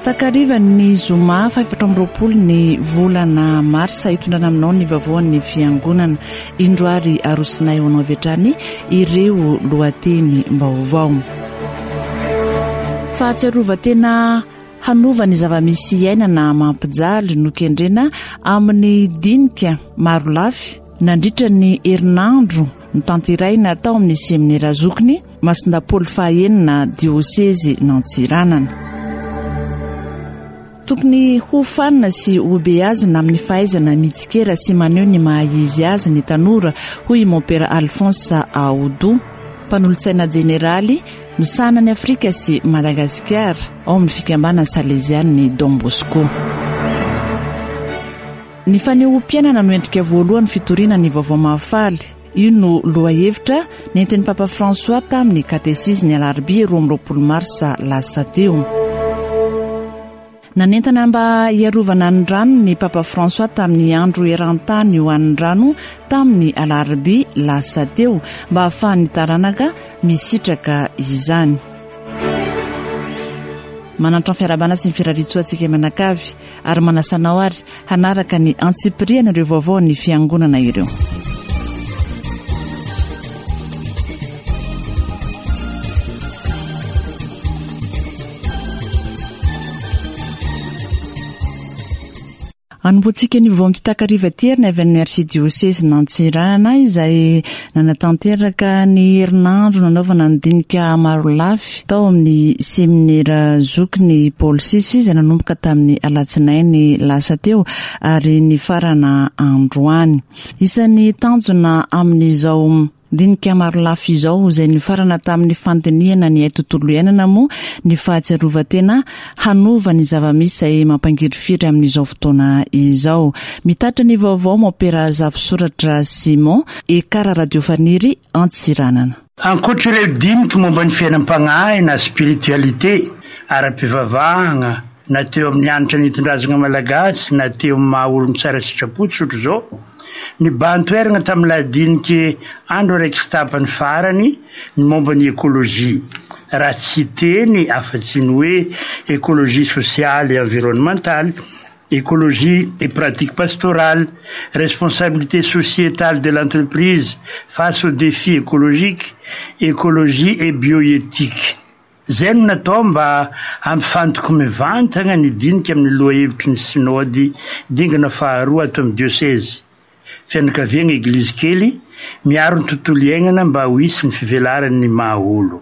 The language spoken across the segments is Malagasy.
Takarivan'ny zoma 420 ny volana marsa hitondrana aminao ny vavoan'ny fiangonana indroary arosinay ho anao avetrany ireo lohateny mbaovao. Fahatsiarovatena hanova ny zava-misy iainana mampijaly no kendrena amin'ny dinika maro lafy nandritra ny herinandro ny tanteraina tao amin'ny seminera Zokiny Masindapoly fahaenina dioseze n'Antsiranana. Tokony ho fanina sy ho beazina amin'ny fahaizana mitsikera sy maneho ny maha-izy azy ny tanora hoy Mompera Alphonse Aoudou, mpanolotsaina jeneraly misanany Afrika sy Madagasikara ao amin'ny fikambanana Salesian'ny Don Bosco. Ny fanehoam-piainana no endrika voalohany fitoriana ny vaovao mahafaly. Io no lohahevitra nentin'ny Papa François tamin'ny katesizmy alarobia 12 marsa lasa teo. Nanentana mba hiarovana ny rano ny Papa François tamin'ny andro eran-tany ho an'ny rano tamin'ny alarobia lasa teo mba hahafahan'ny taranaka misitraka izany. Manantra fiarabana sy ny firaritsoantsika manakavy ary manasanao ary hanaraka ny antsipiriana ireo vaovao ny fiangonana ireo. Anomboantsika ny vaovao mitakariva terina avy amin'ny arsidioseze n'Antsiranana izay nanatanteraka ny herinandro nanaovana ny dinika maro lafy tao amin'ny seminera Zokiny Paul VI izay nanomboka tamin'ny alatsinainy lasa teo ary ny farana androany. Isan'ny tanjona amin'izao dinika maro lafy izao izay ny farana tamin'ny fandiniana ny tontolo iainana moa ny fahatsiarovatena hanova ny zava-misy izay mampangirifiry amin'izao fotoana izao. Mitatra ny vaovao Mompera zafisoratra Simon ekara radiofaniry Antsiranana. Ankoatr'ireo dinika momba ny fiainam-pagnahy na spiritualité ara-pivavahana na teo amin'ny anitra ny itondrazana malagasy na teo amin'ny maha olo tsara sitrapo tsotro zao. Ny bantoerana tamin'ilay diniky andro raiky sy tapany farany ny momba ny écologie. Raha tsy teny afa-tsy ny hoe écologie sociale et environnementale, écologie et pratique pastorale, responsabilité sociétale de l'entreprise face aux défis écologiques, écologie et bioéthique. Zay no natao mba ampifantoko mivantana ny dinika amin'ny lohahevitry ny synody dingana faharoa ato amin'ny dioseze. Fianakaviana eglizy kely miaro ny tontolo iainana mba ho hisy ny fivelaran'ny maha olo.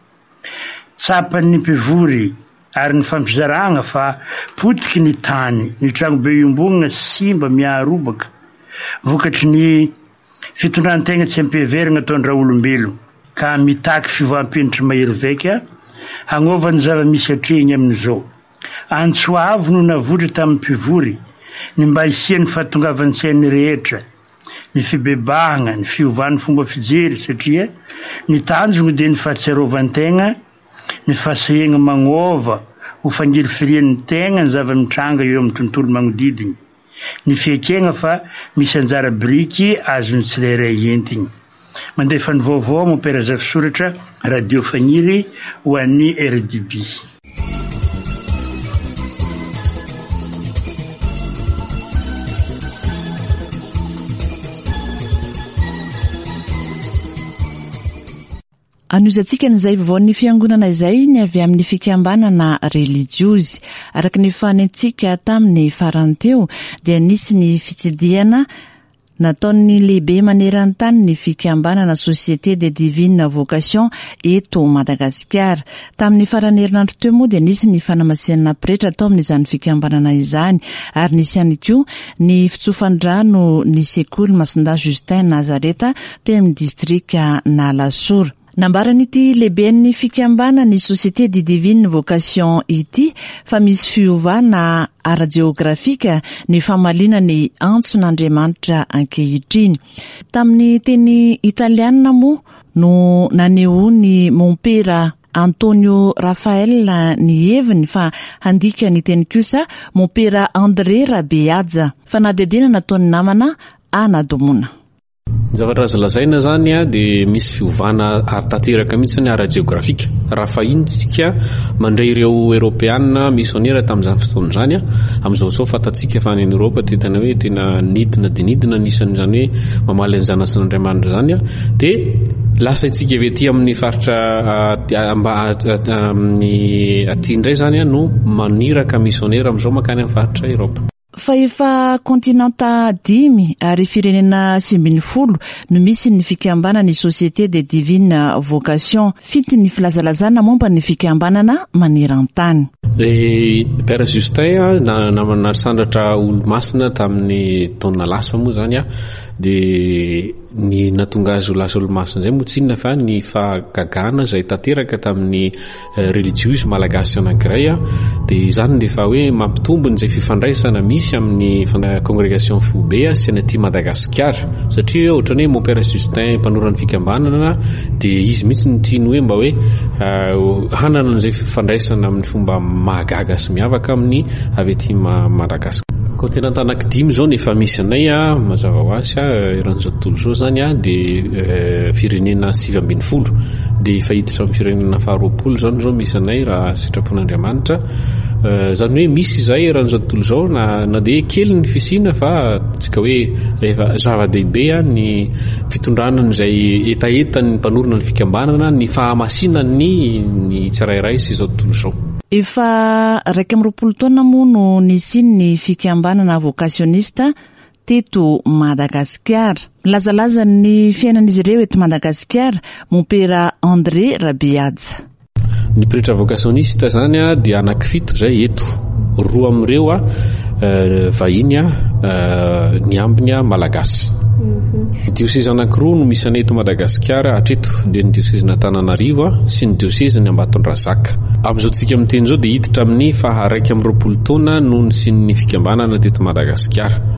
Tsapan'ny mpivory ary ny fampizarana fa potiky ny tany, ny tragnobe iombonana simba miarobaka vokatry ny fitondrantegna tsy ampiheverina ataondra olombelo ka mitaky fivoampinitry mahery vaika hagnaova ny zava-misy atrehiny amin'izao. Antsoavo no navotry tamin'ny mpivory ny mba hisian'ny fahatongavan-tsain'ny rehetra, ny fibebahana, ny fiovan'ny fomba fijery satria ny tanjona dia ny fahatsiarovan-tegna, ny fahasehegna magnova ho fangirifirian'ny tegna ny zava-mitranga eo amin'ny tontolo magnodidiny, ny fiekegna fa misy anjara biriky azony tsirairay entiny. Mandefa ny vaovao Mompera zafisoratra radio faniry ho an'ny RDB. Anozantsika n'izay vaovao fiangonana izay ny avy amin'ny fikambanana religiozy. Araka ny fanentsika tamin'ny farany teo dia nisy ny fitsidiana nataon'ny lehibe maneran-tany ny fikambanana Société des Divines Vocations eto Madagasikara. Tamin'ny farany herinandro teo moa dia nisy ny fanamasinana pretra tao amin'izany fikambanana izany ary nisy ihany koa ny fitsofandrano ny sekoly Masinda Justin Nazareta teo amin'ny distrika Nalasora. Nambaran'ity lehiben'ny fikambana ny Société des Divines Vocations ity fa misy fiovana ara-geografika ny famalina ny antson'Andriamanitra ankehitriny. Tamin'ny teny italiana moa no naneho ny Mompera Antonio Rafael ny heviny fa handika ny teny kosa Mompera André Rabeadza fa nadedena nataon'ny namana Ana Domona. Zavatra azo lazaina zany a dia misy fiovana ara-tanteraka mihitsy ny ara-geografika. Raha fahiny tsika mandray ireo Europeana missionnaire tamin'izany fotoana zany a, amin'izao fantatsika fa any Europa tena hoe tena nidina dia nidina anisan'izany hoe mamaly ny zanatsin'Andriamanitra zany a, dia lasa itsika vety amin'ny faritra amin'ny aty indray zany a no maniraka missionnaire amin'izao makany amin'ny faritra Europa. Fa efa kontinanta 10 ary firenena 50 no misy ny fikambanana ny Société des Divines Vocations. Fity ny filazalazana momba ny fikambanana maneran-tany. Père Justin nasandratra olo-masina tamin'ny taona lasa moa zany a, dia ny natonga azy ho lasa olo-masina zay moa tsy inona fa ny fahagagana izay tanteraka tamin'ny religieux malagasy anankiray a, dia zany rehefa hoe mampitombony izay fifandraisana misy amin'ny congrégation Foube sy ny aty Madagasikara, satria ohatrany hoe mon père Justin mpanorany fikambanana dia izy mihitsy ny tiany hoe mba hoe hanana an'izay fifandraisana amin'ny fomba mahagaga sy miavaka amin'ny avy aty Madagasikara. Kontinanta anankidimy zao nefa misy anay a mazava ho azy eran'izao tontolo zao zany a, dia firenena 7 dia efa hiditra amin'ny firenena 20 zany zao misy anay raha sitrapon'Andriamanitra. Zany hoe misy izay eran'izao tontolo zao na dia kely ny fisina fa tsika hoe efa zava-dehibe ny fitondranana izay etaetan'ny mpanorona ny fikambanana ny fahamasinany ny tsirairay sy izao tontolo zao. Efa 20 taona moa no nisiny ny fikambanana vocationista teto Madagasikara. Milazalaza ny fiainan'izy ireo eto Madagasikara, mon père André Rabiadza. Ny pretra vocationista zany a dia anankifito zay eto, 2 amin'ireo vahiny ny ambiny malagasy. Diocèse anankiroa no misy anay eto Madagasikara hatreto, dia ny diocèse Antananarivo sy ny diocèse ny Ambatondrazaka. Amin'izao tsika miteny zao dia hiditra amin'ny 20 taona no nisiny fikambanana teto Madagasikara.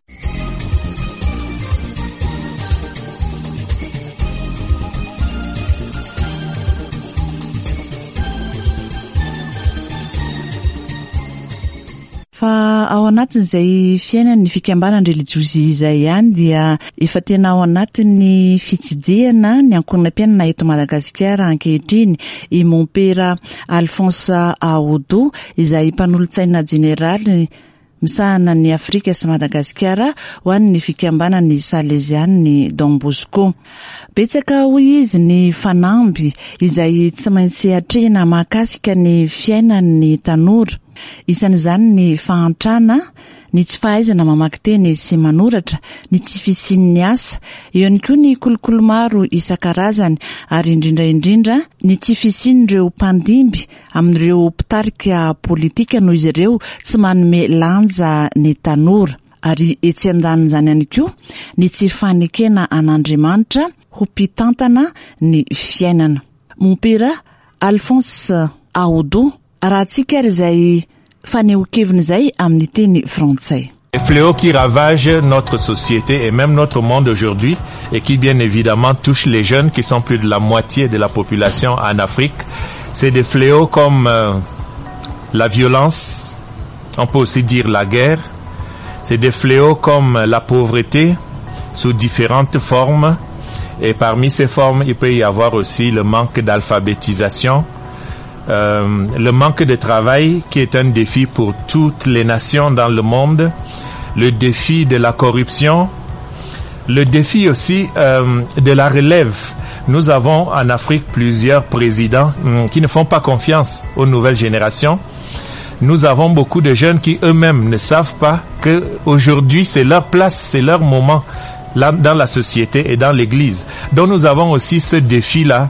Fa ao anatin'izay fiainan'ny fikambanana religiozy izay ihany dia efa tena ao anatin'ny fitsidihana ny ankoronam-piainana eto Madagasikara ankehitriny i mon père Alphonse Aoudou izay mpanolontsaina jeneraly misahana ny Afrika sy Madagasikara ho an'ny fikambanany Salesian'ny Don Bosco. Betsaka hoy izy ny fanamby izay tsy maintsy hatrehina mahakasika ny fiainan'ny tanora. Isan'izany ny fahantrana, ny tsy fahaizana mamaky teny sy manoratra, ny tsy fisian'ny asa, eo ihany koa ny kolokolo maro isan-karazany ary indrindra ny tsy fisian'ireo mpandimby amin'ireo mpitarika politika noho izy ireo tsy manome lanja ny tanora. Ary etsy andaniny ihany koa ny tsy fanekena an'Andriamanitra ho mpitantana ny fiainana. Mon père Alphonse Aoudou aratsika izay fanehoan-keviny zay amin'ny teny frantsay. Les fléaux qui ravagent notre société et même notre monde aujourd'hui et qui bien évidemment touchent les jeunes qui sont plus de la moitié de la population en Afrique, c'est des fléaux comme la violence, on peut aussi dire la guerre, c'est des fléaux comme la pauvreté sous différentes formes et parmi ces formes il peut y avoir aussi le manque d'alphabétisation, le manque de travail qui est un défi pour toutes les nations dans le monde, le défi de la corruption, le défi aussi de la relève. Nous avons en Afrique plusieurs présidents qui ne font pas confiance aux nouvelles générations. Nous avons beaucoup de jeunes qui eux-mêmes ne savent pas que aujourd'hui c'est leur place, c'est leur moment là dans la société et dans l'église. Donc nous avons aussi ce défi-là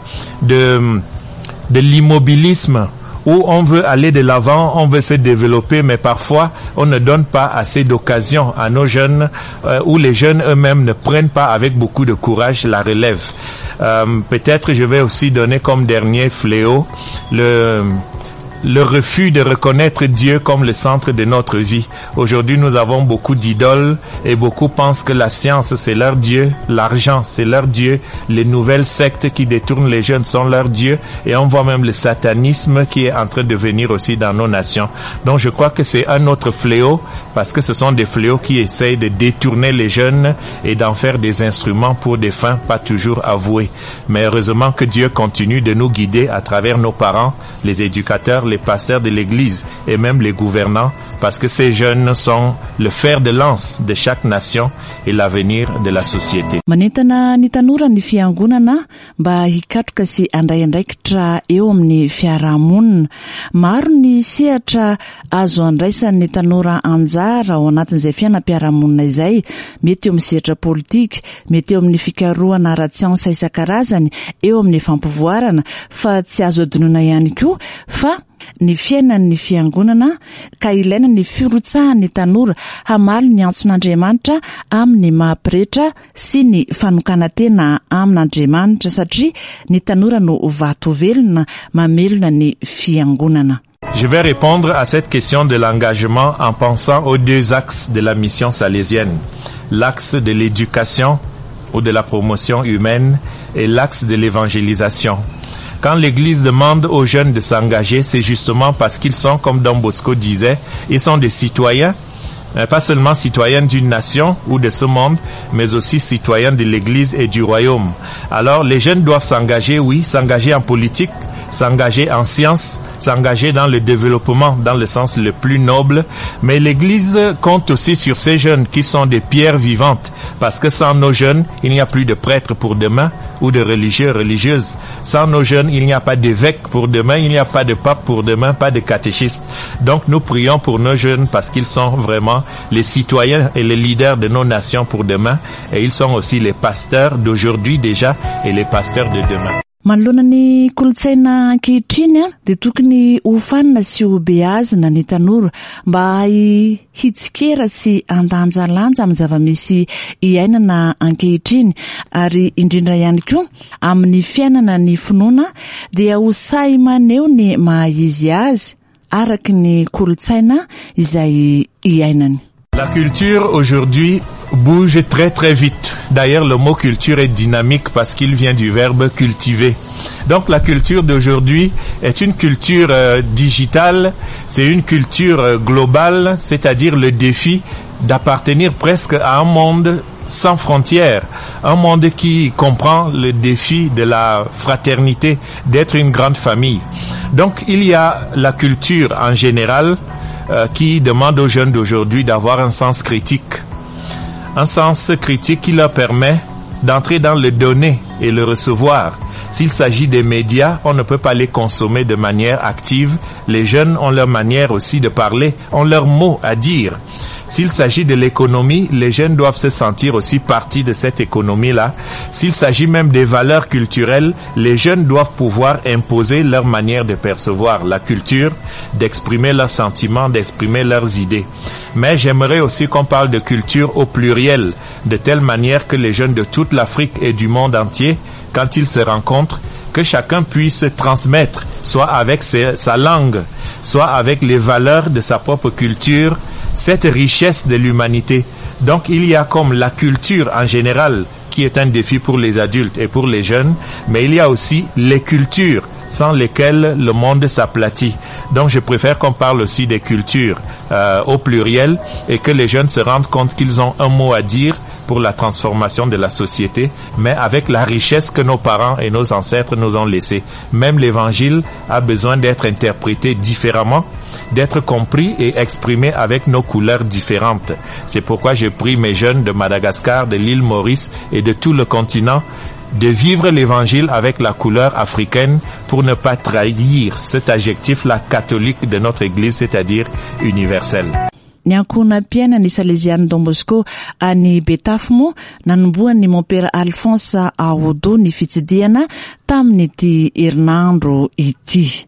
de l'immobilisme où on veut aller de l'avant, on veut se développer, mais parfois on ne donne pas assez d'occasion à nos jeunes, où les jeunes eux-mêmes ne prennent pas avec beaucoup de courage la relève. Peut-être je vais aussi donner comme dernier fléau le refus de reconnaître Dieu comme le centre de notre vie. Aujourd'hui, nous avons beaucoup d'idoles et beaucoup pensent que la science, c'est leur Dieu, l'argent, c'est leur Dieu, les nouvelles sectes qui détournent les jeunes sont leur Dieu, et on voit même le satanisme qui est en train de venir aussi dans nos nations. Donc je crois que c'est un autre fléau, parce que ce sont des fléaux qui essayent de détourner les jeunes et d'en faire des instruments pour des fins pas toujours avouées. Mais heureusement que Dieu continue de nous guider à travers nos parents, les éducateurs, les pasteurs de l'Église et même les gouvernants, parce que ces jeunes sont le fer de lance de chaque nation et l'avenir de la société. Manentana ny tanora ny fiangonana mba hikatroka sy andray andraikitra eo amin'ny fiarahamonina. Maro ny sehatra azo andraisan'ny tanora anjara ao anatin'izay fiainam-piarahamonina izay, mety eo amin'ny sehatra politika, mety eo amin'ny fikarohana ara-tsiansa isan-karazany, eo amin'ny fampivoarana, fa tsy azo adinoina ihany koa fa ny fiainan'ny fiangonana ka ilaina ny firotsahan'ny tanora hamaly ny antson'Andriamanitra amin'ny mahapirehetra sy ny fanokana tena amin'Andriamanitra, satria ny tanora no vato velona mamelona ny fiangonana. Je vais répondre à cette question de l'engagement en pensant aux deux axes de la mission salésienne. L'axe de l'éducation ou de la promotion humaine et l'axe de l'évangélisation. Quand l'Église demande aux jeunes de s'engager, c'est justement parce qu'ils sont, comme Don Bosco disait, ils sont des citoyens, pas seulement citoyens d'une nation ou de ce monde, mais aussi citoyens de l'Église et du royaume. Alors les jeunes doivent s'engager, oui, s'engager en politique, s'engager en sciences, s'engager dans le développement dans le sens le plus noble, mais l'Église compte aussi sur ces jeunes qui sont des pierres vivantes, parce que sans nos jeunes, il n'y a plus de prêtres pour demain ou de religieux, religieuses. Sans nos jeunes, il n'y a pas d'évêques pour demain, il n'y a pas de pape pour demain, pas de catéchistes. Donc nous prions pour nos jeunes parce qu'ils sont vraiment les citoyens et les leaders de nos nations pour demain, et ils sont aussi les pasteurs d'aujourd'hui déjà et les pasteurs de demain. Manoloana ny kolotsaina ankehitriny dia tokony hofanina sy ho beazina ny tanora mba hitsikera sy andanjalanja amin'ny zava-misy iainana ankehitriny, ary indrindra ihany koa amin'ny fiainana ny finoana dia ho say maneho ny mahaizy azy araky ny kolotsaina izay iainany. La culture aujourd'hui bouge très très vite. D'ailleurs, le mot culture est dynamique parce qu'il vient du verbe cultiver. Donc la culture d'aujourd'hui est une culture digitale, c'est une culture globale, c'est-à-dire le défi d'appartenir presque à un monde sans frontières, un monde qui comprend le défi de la fraternité, d'être une grande famille. Donc il y a la culture en général qui demande aux jeunes d'aujourd'hui d'avoir un sens critique. Un sens critique qui leur permet d'entrer dans le donner et le recevoir. S'il s'agit des médias, on ne peut pas les consommer de manière active. Les jeunes ont leur manière aussi de parler, ont leurs mots à dire. S'il s'agit de l'économie, les jeunes doivent se sentir aussi partie de cette économie-là. S'il s'agit même des valeurs culturelles, les jeunes doivent pouvoir imposer leur manière de percevoir la culture, d'exprimer leurs sentiments, d'exprimer leurs idées. Mais j'aimerais aussi qu'on parle de culture au pluriel, de telle manière que les jeunes de toute l'Afrique et du monde entier, quand ils se rencontrent, que chacun puisse transmettre, soit avec sa langue, soit avec les valeurs de sa propre culture, cette richesse de l'humanité. Donc il y a comme la culture en général qui est un défi pour les adultes et pour les jeunes, mais il y a aussi les cultures sans lesquelles le monde s'aplatit. Donc je préfère qu'on parle aussi des cultures au pluriel et que les jeunes se rendent compte qu'ils ont un mot à dire pour la transformation de la société, mais avec la richesse que nos parents et nos ancêtres nous ont laissée. Même l'évangile a besoin d'être interprété différemment, d'être compris et exprimé avec nos couleurs différentes. C'est pourquoi je prie mes jeunes de Madagascar, de l'île Maurice et de tout le continent de vivre l'évangile avec la couleur africaine pour ne pas trahir cet adjectif-là catholique de notre Église, c'est-à-dire universel. Ny ankonam-piaina ny Salesianina Don Bosco any Betafo moa nanomboan'ny mon père Alphonse Aodo ny fitsidiana tamin'ity herinandro ity.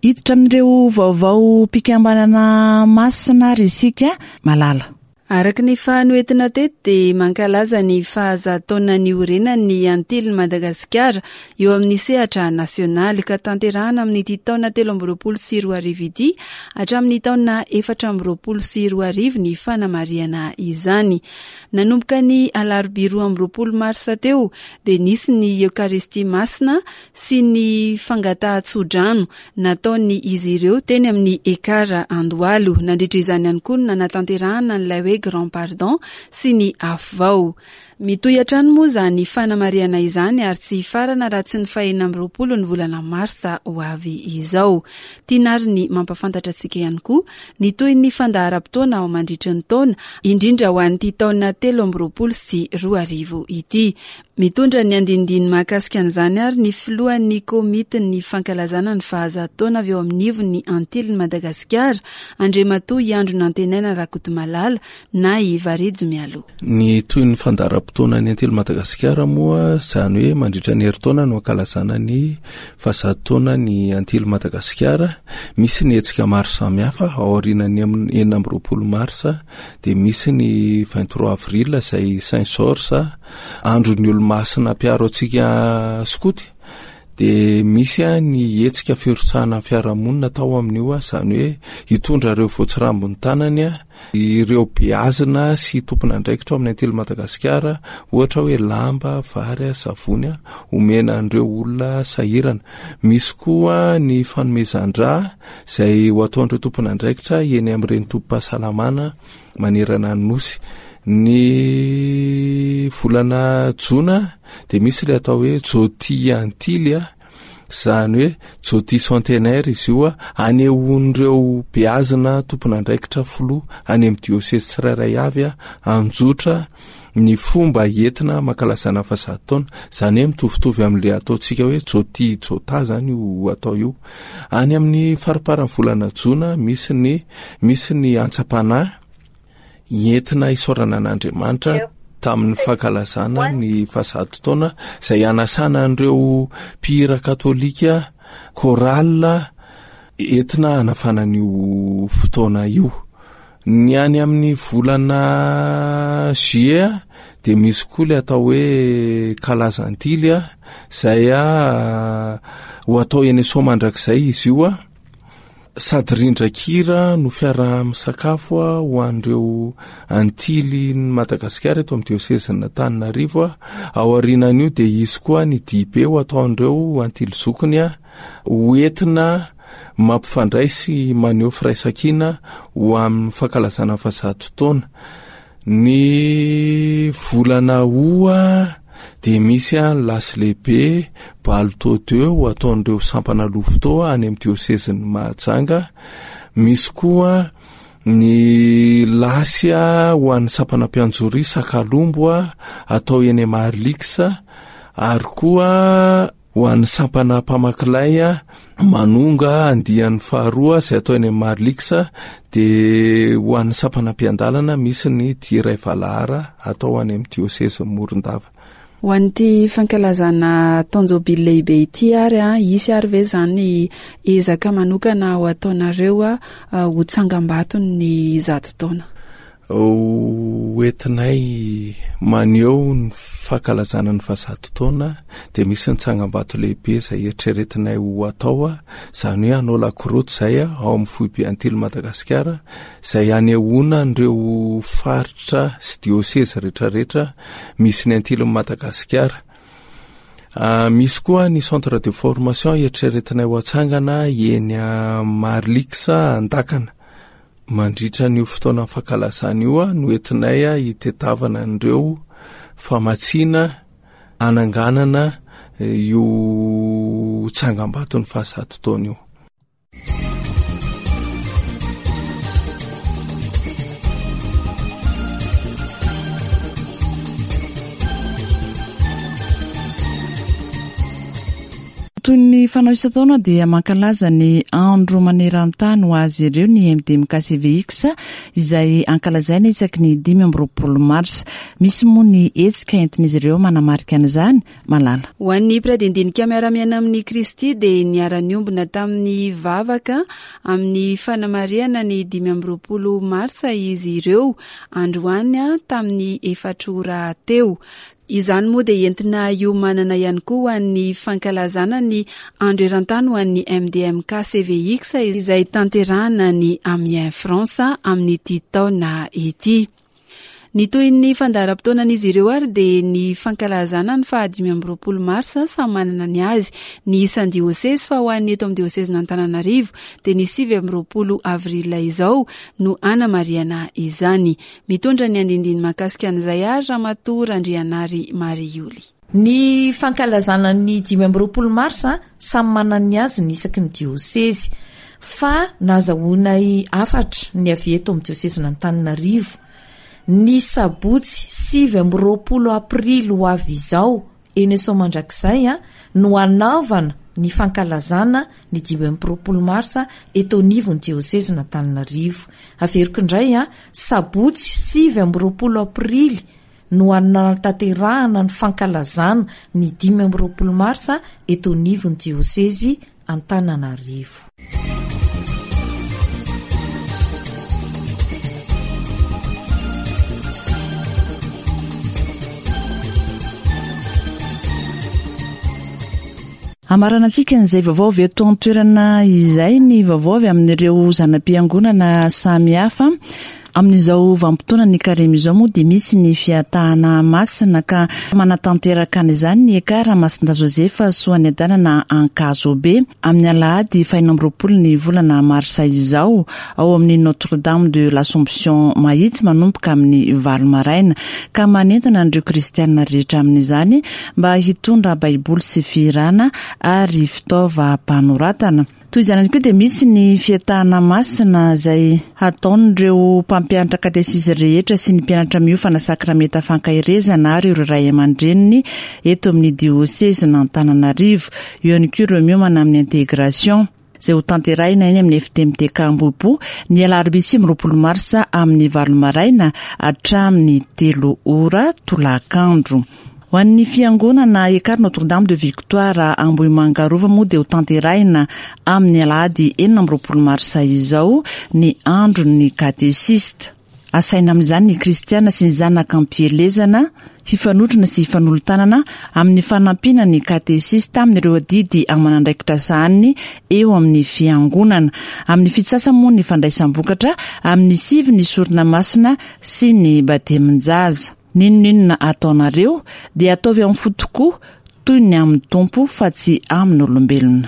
hiditra amin'ireo vaovao mpikambanana masina ry isika malala. Araka ny fanoentina teto dia mankalaza ny fahazataona ny orenan'ny antiliny Madagasikara eo amin'ny sehatra nasionaly ka tanterahana amin'ity taona 2024 ity hatramin'ny taona 2024 ny fanamariana izany. Nanomboka ny alarobia 12 marsa teo dia nisy ny Eucharistie masina sy ny fangatahan-tsodrano nataony izy ireo teny amin'ny ekara Andohalo. Nandritra izany ihany koa natanterahana n'ilay hoe Grand Pardon sy ny afo vao. Mitohy hatrany moa izany fanamariana izany ary tsy farana raha tsy ny 20 ny volana marsa ho avy izao. Tianary ny mampafantatra antsika ihany koa ny toy ny fandaharam-potoana ao mandritra ny taona indrindra ho an'ity taona 2024 sy 2025 ity. Mitondra ny andindiny mahakasika an'izany ary ny filohan'ny komitin'ny fankalazana ny fahazataona avy eo amin'ny ivon'ny antiliny Madagasikara Andriamatoa Iandro Nantenaina Rakotomalala na i Varidzo Mialo. Ny toy ny fandaharam-potoana ny antiliny Madagasikara moa izany hoe mandritra ny herintaona no ankalazana ny fahazataona ny antiliny Madagasikara. Misy ny hetsika maro samihafa ao aorianany amin'ny 20 marsa dia misy ny 23 avril izay Saint Georges andron'ny olo-masina mpiaro antsika skoty. Dia misy ny hetsika firotsahana fiarahamonina tao amin'io izany hoe hitondra ireo voatsirambony tanany ireo beazina sy tompona andraikitra amin'ny antiliny Madagasikara ohatra hoe lamba, vary, savony omena an'ireo olona sahirana. Misy koa ny fanomezan-dra izay ho ataon'ireo tompona andraikitra eny amin'ireny tompom-pahasalamana manerana ny nosy. Ny volana Jona dia misy ilay atao hoe Joti Antily izany hoe Joti centenaire izy io anehoan'ireo beazina tompona andraikitra filoha any amin'ny diosesy tsirairay avy anjotra ny fomba entina mankalazana fahazataona. Izany hoe mitovitovy amin'ilay ataontsika hoe Joti Jota zany io atao io. Any amin'ny faraparan'ny volana Jona misy ny antsapana entina isorana an'Andriamanitra tamin'ny fankalazana ny fahazatotaona izay anasana an'ireo mpihira katolika korala entina anafanan'io fotoana io. Ny any amin'ny volana juillet dia misy koa ilay atao hoe kalazantily izay ho atao eny Soa mandrakizay izy io sady rindran-kira no fiaraha-misakafo ho an'ireo antily Madagasikara eto amin'ny diosezina Antananarivo. Ao aorianan'io dia izy koa ny dibe ho ataon'ireo antily zokony ho entina mampifandray sy maneho firaisan-kina ho amin'ny fankalazana fahazatotaona. Ny volana Oa dia misy lasy lehibe Balto 2 ho ataon'ireo sampana lofoto any amin'ny dioseziny Mahajanga. Misy koa ny lasy ho an'ny sampana mpianjory Sakalombo atao eny Marliksa ary koa ho an'ny sampana mpamakilay manonga andian'ny faharoa izay atao eny Marliksa. Dia ho an'ny sampana mpiandalana misy ny Diray Valahara atao any amin'ny dioseziny Morondava. Ho an'ity fankalazana taonjobily lehibe ity ary isy ary ve zany ezaka manokana ho ataonareo ho tsangam-batony ny zato taona? Hoentinay maneho ny fankalazana ny fahazatotaona dia misy ny tsangam-bato lehibe izay eritreretinay ho atao izany hoe hanao lakoroty izay ao amin'ny foibe antily Madagasikara izay anehoana an'ireo faritra sy dioseza rehetrarehetra misy ny antily Madagasikara. Misy koa ny centre de formation eritreretinay ho atsangana eny Marliksa Andakana. Mandritra n'io fotoana fankalazana io no entinay hitetavana an'ireo famatsiana ananganana io tsangam-bato ny fahazatotaona io. toy ny fanao isa-taona dia mankalaza ny andro maneran-tany ho azy ireo ny MDMKCVX izay ankalazaina itsaky ny 5 mars. Misy moa ny etsika entin'izy ireo manamarika an'izany malala. Ho an'ny mpiradindinika miara-miaina amin'ny Kristy dia niara-niombona tamin'ny vavaka amin'ny fanamariana ny 5 marsa izy ireo androany tamin'ny 4 ora teo. Izany moa dia entina iomanana ihany koa an'ny fankalazana ny andro eran-tany ho an'ny MDMKCVX izay tanterahana ny Amiens France amin'ny ity taona ity. Ny toy ny fandaharam-potoanan'izy ireo ary dia ny fankalazana ny 5 marsa samy manana ny azy. Ny isan'ny diosesy fa ho an'ny eto amin'ny diosesy n'Antananarivo dia ny 7 avrila izao no anamariana izany. Mitondra ny andindiny makasika an'izay ary Ramatoa Randrianary Marioly. Ny fankalazana ny 5 marsa samy manana ny azy ny isaky ny diosesy fa nazahoana 4 ny avy eto amin'ny diosesy n'Antananarivo. Ny sabotsy 7 aprily ho avy izao eny Somandrakizay no anaovana ny fankalazana ny 5 marsa eto nivony diosesy n'Antananarivo. Averiko indray sabotsy 7 aprily no anatanterahana ny fankalazana ny 5 marsa eto nivony diosesy Antananarivo. Amarana antsika n'izay vaovao avy eto an-toerana izay ny vaovao avy amin'ireo zanam-piangonana samy hafa. Amin'izao vanim-potoana ny karemy izao moa dia misy ny fiatahana masina ka manatanteraka an'izany ny ekara Masinda Josefa Soany adanana Ankazobe amin'ny alahady 20 ny volana marsa izao ao amin'ny Notre-Dame de l'Assomption Mahitsy manomboka amin'ny valo maraina ka manentana andreo kristianina rehetra amin'izany mba hitondra baiboly sy firana ary fitaova mpanoratana. Toy izany koa dia misy ny fiatahana masina izay ataon'ireo mpampianatra katesisy rehetra sy ny mpianatra miofana sakramenta fankahirezana ary ireo ray aman-dreniny eto amin'ny diosesy n'Antananarivo. Eo ihany koa ireo miomana amin'ny intégration izay ho tanterahina eny amin'ny FTMT Kambopo ny alarobia 20 marsa amin'ny valo maraina hatramin'ny 3 ora tolakandro. Ho an'ny fiangonana ekara Notre-Dame de Victoire Ambohimangarova moa dia ho tanterahina amin'ny alahady 20 marsa izao ny andro ny katesista. Asaina amin'izany ny kristiana sy ny zanaka ampielezana, hifanotrana sy hifanolotanana amin'ny fanampina ny katesista amin'ireo adidy amanandraikitra sahany eo amin'ny fiangonana. Amin'ny fitsasa moa ny fandraisam-bokatra, amin'ny sivy ny sorona masina sy ny batemin-jaza. Ninonina ataonareo dia ataovy amin'ny fo tokoa toy ny amin'ny tompo fa tsy amin'ny olombelona.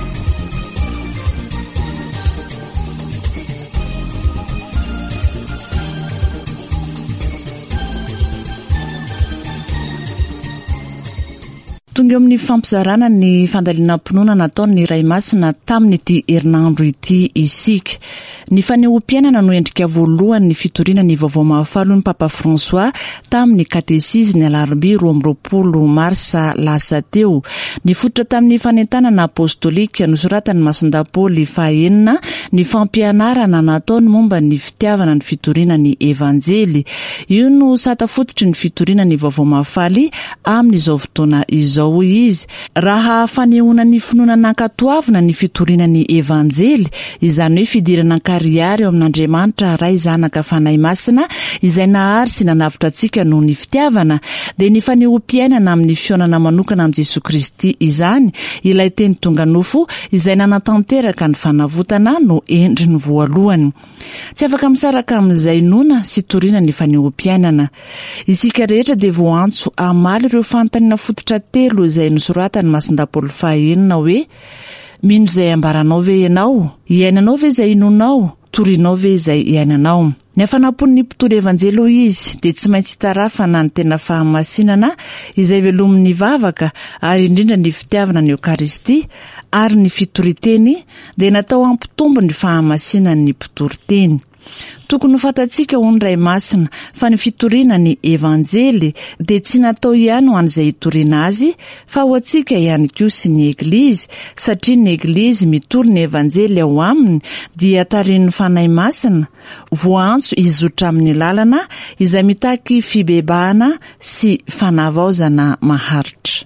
Tonga eo amin'ny fampizarana ny fandaliana-pinoana nataon'ny Ray Masina tamin'ity herinandro ity isika. Ny fanehoam-piainana no endrika voalohany ny fitoriana ny vaovao mahafalo ny Papa François tamin'ny katesisy ny alarobia 20 marsa lasa teo. Ny fototra tamin'ny fanentanana apostolika nosoratany Masinda Paoly fahaenina ny fampianarana nataony momba ny fitiavana ny fitoriana ny evanjely. Io no satafototry ny fitoriana ny vaovao mahafaly amin'izao fotoana izao izy. Raha fanehoana ny finoana nankatoavina ny fitoriana ny evanjely, izany hoe fidirana kariary eo amin'Andriamanitra ray zanaka fanahy masina izay nahary sy nanavitra antsika noho ny fitiavana, dia ny fanehoam-piainana amin'ny fionana manokana amin'ny Jesosy Kristy izany, ilay teny tonga nofo izay nanatanteraka ny fanavotana no endriny voalohany. Tsy afaka misaraka amin'izay nona sy toriana ny fanehoam-piainana. Isika rehetra dia voantso amaly ireo fanontaniana fototra telo izay nosoratany Masinda Paoly fahaenina hoe: mino izay ambaranao ve ianao? Iainanao ve izay inonao? Torinao ve izay iainanao? Ny hafanampon'ny mpitoro evanjelo izy dia tsy maintsy hitarafana ny tena fahamasinana izay velomin'ny vavaka ary indrindra ny fitiavana ny Eukaristia ary ny fitoriteny dia natao ampitombo ny fahamasinan'ny mpitoriteny. tokony ho fantatsika ho ny ray masina fa ny fitoriana ny evanjely dia tsy natao ihany ho an'izay hitoriana azy fa ho antsika ihany koa sy ny eglizy, satria ny eglizy mitory ny evanjely ao aminy dia tarian'ny fanahy masina, voantso izotra amin'ny lalana izay mitaky fibebahana sy fanavaozana maharitra.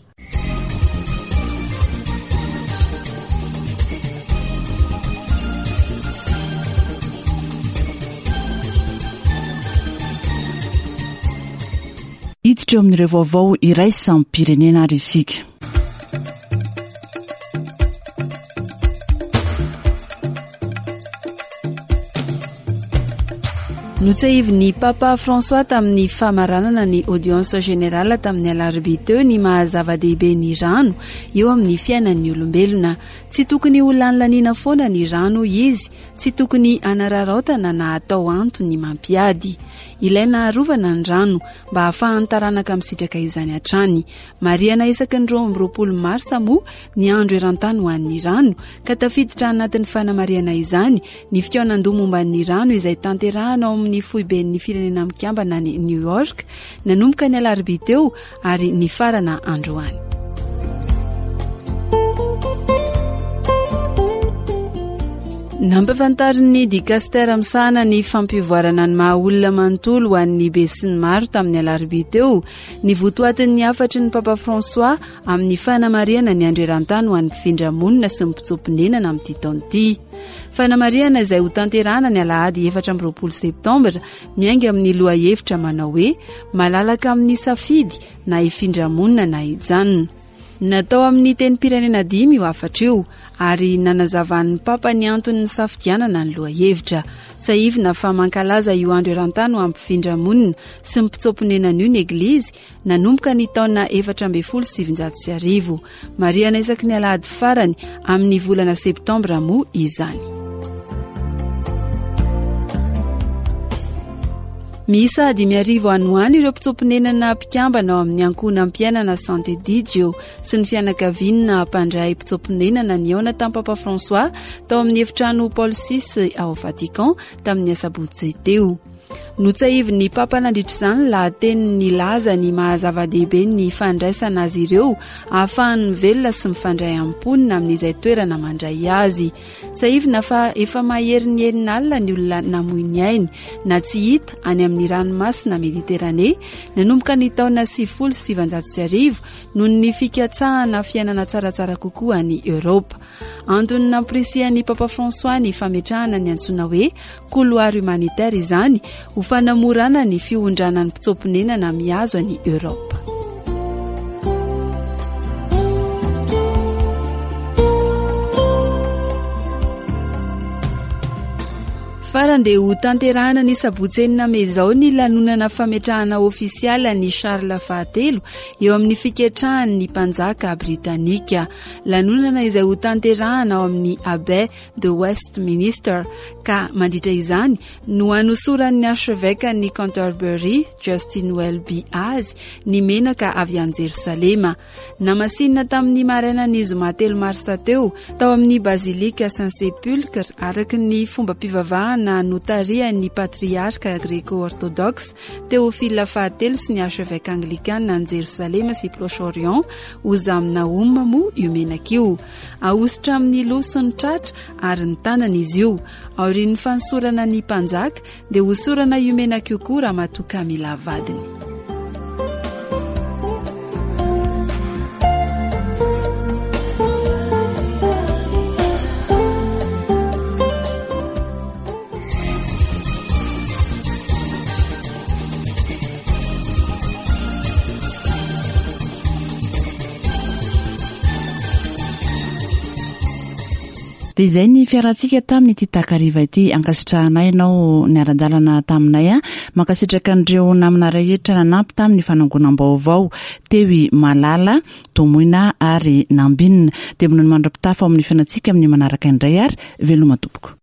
Hiditra eo amin'ireo vaovao iray samy pirenena ary isika. Notsahivy Papa François tamin'ny famaranana ny audience générale tamin'ny alarobia teo ny mahazava-dehibe ny rano eo amin'ny fiainan'ny olombelona. Tsy tokony ho lanilaniana foana ny rano izy, tsy tokony anararaotana na atao anto ny mampiady. Ilaina arovana ny rano mba hahafahan'ny taranaka misitraka izany hatrany. Mariana isaky ny 20 Marsa moa ny andro eran-tany ho an'ny rano, ka tafiditra anatin'ny fanamariana izany ny fitiavan-doha momban'ny rano izay tanterahana ao amin'ny foiben'ny firenena mikambana ny New York, nanomboka ny alarobia teo ary ny farana androany. Nampafantarin'ny dikastera misahana ny fampivoarana ny mahaolona manontolo ho an'ny be sy ny maro tamin'ny alarobia teo, ny votoatin'ny afatry ny Papa François amin'ny fanamariana ny andro eran-tany ho an'ny mpifindra-monina sy ny mpitsopinenana amin'ity taona ity. Fanamariana izay ho tanterahana ny alahady 14 Septambra miainga amin'ny lohahevitra manao hoe malalaka amin'ny safidy na hifindra-monina na hijanona. Natao amin'ny teny pirenena 5 io afatra io ary nanazavan'ny Papa ny antony ny safidianana ny lohahevitra. Sahivina fa mankalaza io andro eran-tany ho ampifindra-monina sy mpitsopinenana io ny eglizy nanomboka ny taona 1790. Mariana isaky ny alahady farany amin'ny volana Septambra moa izany. Misa 5 anoany ireo mpitsopinenana mpikambana ao amin'ny ankonam-piainana Santé Didio sy ny fianakaviana mpandray mpitsopinenana ny aona tamin'ny Papa François tao amin'ny efitrano Paul VI ao Vatican tamin'ny asabotsy teo. Notsahivy ny Papa nandritra izany lahateny ny laza ny mahazava-dehibe ny fandraisana azy ireo ahafahany velona sy mifandray am-ponina amin'izay toerana mandray azy. Tsahivina fa efa mahery ny herin'alina ny olona namoiny ainy na tsy hita any amin'ny ranomasina Mediterane nanomboka ny taona 1790 noho ny fikatsahana fiainana tsaratsara kokoa ny Europa. Antony namporisihany Papa François ny fametrahana ny antsoina hoe couloir humanitaire izany ho fanamorana ny fihondrana ny mpitsopinenana mihazo any Europa. Farandeha ho tanterahana ny sabotsy enina mezao ny lanonana fametrahana ofisiala ny Charles fahatelo eo amin'ny fiketrahany ny mpanjaka Britanika. Lanonana izay ho tanterahana ao amin'ny Abbey de Westminster ka mandritra izany no anosoran'ny archevêque ny Canterbury Justin Welby azy ny menaka avy any Jerusalema. Namasinina tamin'ny maraina ny zoma 3 Marsa teo tao amin'ny Basilika Saint-Sépulcre araky ny fomba pivavahana na notarian'ny patriarka gréco-orthodoxe Théophile fahatelo sy ny archevêque anglikana ny Jerusalema sy Proche-Orient Ozam Naum moa io menaka io. Ahositra amin'ny loha sy ny tratra ary ny tanana izy io. Aorian'ny fansorana ny mpanjaka dia hosorana io menaka io koa raha matoka mila vadiny. Dia izay ny fiarantsika tamin'ny ity takariva ity, ankasitrahanay ianao ny ara-dalana taminay mankasitraka an'ireo namana rehetra nanampy tamin'ny fanangonam-baovao teo i Malala, Tomoina ary Nambinina. Dia mono ny mandrapitafa ao amin'ny fiainantsika amin'ny manaraka indray ary veloma tompoko.